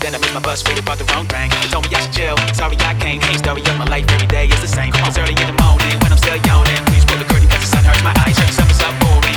then I missed my bus, waited about the wrong train. They told me I should chill, sorry I came. Hey, story of my life, every day is the same. It's early in the morning when I'm still yawning. Please pull the curtain cause the sun hurts my eyes. Shut the summers up for me.